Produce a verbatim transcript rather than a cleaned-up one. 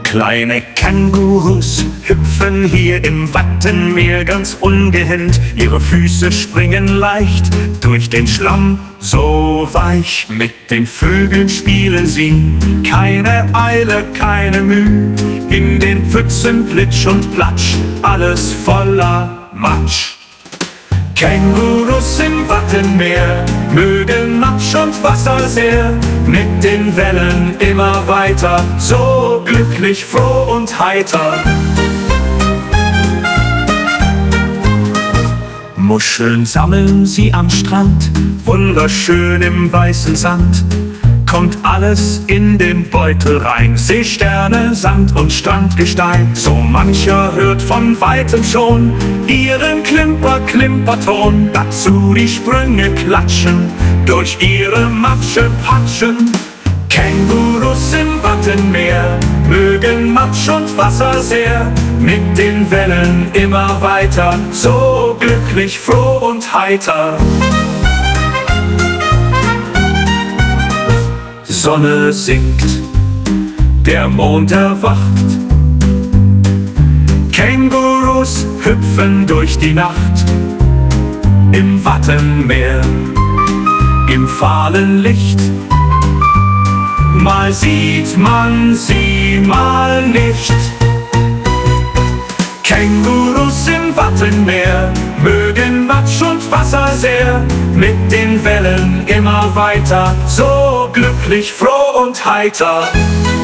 Kleine Kängurus hüpfen hier im Wattenmeer ganz ungehemmt. Ihre Füße springen leicht durch den Schlamm, so weich. Mit den Vögeln spielen sie, keine Eile, keine Mühe. In den Pfützen Plitsch und Platsch, alles voller Matsch. Kängurus im Wattenmeer mögen Matsch und Wasser sehr, mit den Wellen immer weiter, so glücklich, froh und heiter. Muscheln sammeln sie am Strand, wunderschön im weißen Sand. Kommt alles in den Beutel rein, Seesterne, Sand und Strandgestein. So mancher hört von Weitem schon ihren Klimper-Klimperton. Dazu die Sprünge klatschen, durch ihre Matsche patschen. Kängurus im Wattenmeer mögen Matsch und Wasser sehr, mit den Wellen immer weiter, so glücklich, froh und heiter. Sonne sinkt, der Mond erwacht. Kängurus hüpfen durch die Nacht im Wattenmeer, im fahlen Licht. Mal sieht man sie, mal nicht. Kängurus im Wattenmeer mögen Matsch und Wasser sehr, mit den Wellen immer weiter, so glücklich, froh und heiter.